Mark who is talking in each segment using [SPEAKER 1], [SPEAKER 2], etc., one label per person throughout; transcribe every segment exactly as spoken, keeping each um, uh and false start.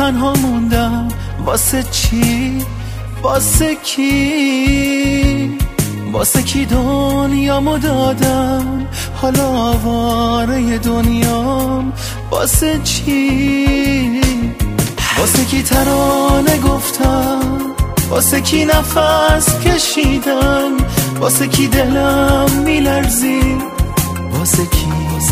[SPEAKER 1] تنها موندم. واسه چی؟ واسه کی؟ واسه کی دنیامو دادم؟ حالا آواره دنیام. واسه چی؟ واسه کی ترانه گفتم؟ واسه کی نفس کشیدم؟ واسه کی دلم میلرزید؟ واسه کی؟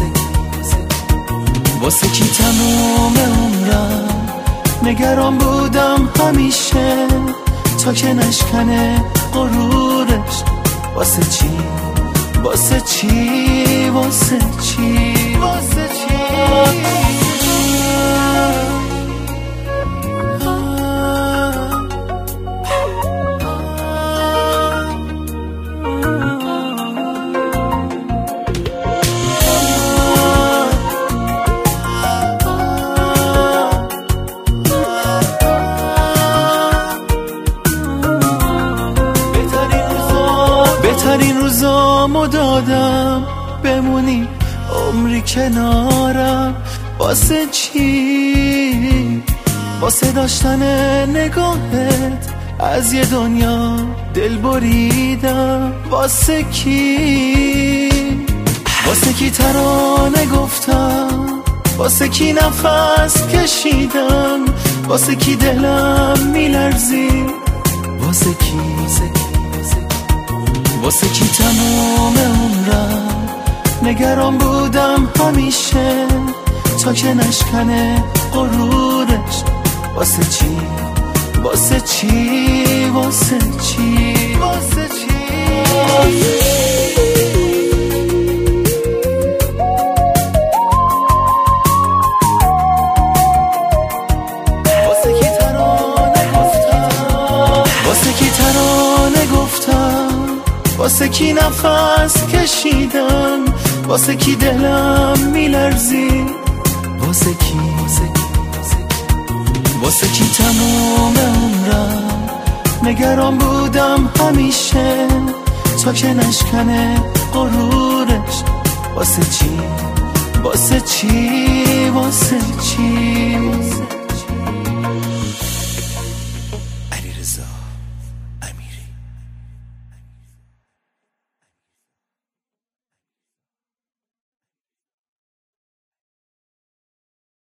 [SPEAKER 1] واسه کی تموم عمرم نگران بودم همیشه تا که نشکنه غرورش؟ واسه چی؟ واسه چی؟ واسه چی؟ واسه چی؟ بهترین روزامو دادم بمونی عمری کنارم. واسه چی؟ واسه داشتن نگاهت از یه دنیا دل بریدم. واسه کی؟ واسه کی ترانه گفتم؟ واسه کی نفس کشیدم؟ واسه کی دلم میلرزید؟ واسه کی؟ واسه کی تمام عمرم نگران بودم همیشه تا که نشکنه غرورش؟ واسه چی؟ واسه چی؟ واسه چی؟ واسه چی؟ واسه کی ترانه گفتم؟ واسه کی ترانه گفتم؟ واسه کی نفس کشیدم؟ واسه کی دلم میلرزید؟ واسه کی؟ واسه کی تمام عمرم نگران بودم همیشه تا که نشکنه غرورش؟ واسه چی؟ واسه چی؟ واسه چی؟